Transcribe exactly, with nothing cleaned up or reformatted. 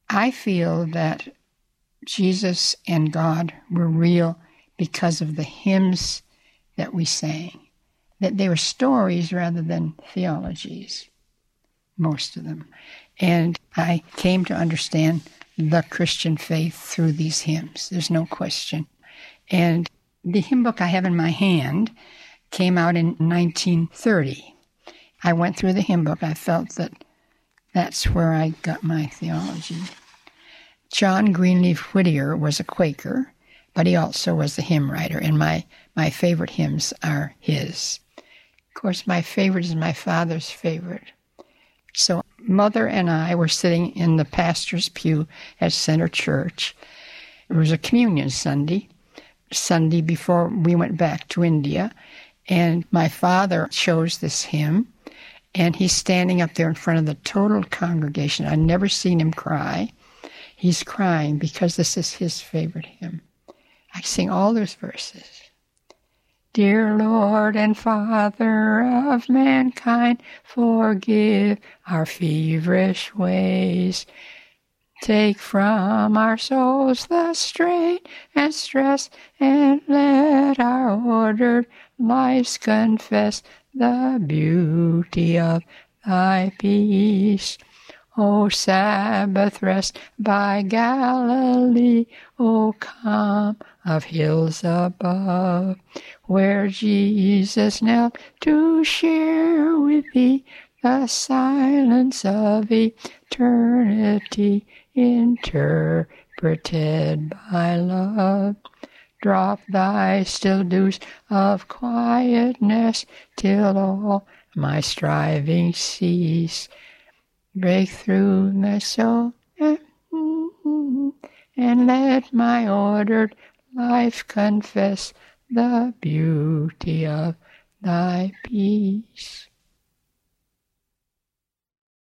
I feel that Jesus and God were real because of the hymns that we sang, that they were stories rather than theologies, most of them. And I came to understand the Christian faith through these hymns. There's no question. And the hymn book I have in my hand came out in nineteen thirty. I went through the hymn book. I felt that that's where I got my theology. John Greenleaf Whittier was a Quaker, but he also was a hymn writer, and my, my favorite hymns are his. Of course, my favorite is my father's favorite. So Mother and I were sitting in the pastor's pew at Center Church. It was a communion Sunday, Sunday before we went back to India, and my father chose this hymn, and he's standing up there in front of the total congregation. I've never seen him cry. He's crying because this is his favorite hymn. I sing all those verses. Dear Lord and Father of mankind, forgive our feverish ways. Take from our souls the strain and stress, and let our ordered lives confess the beauty of thy peace. O Sabbath rest by Galilee, O calm of hills above, where Jesus knelt to share with thee the silence of eternity, interpreted by love. Drop thy still dews of quietness till all my striving cease. Break through my soul and let my ordered life confess the beauty of thy peace.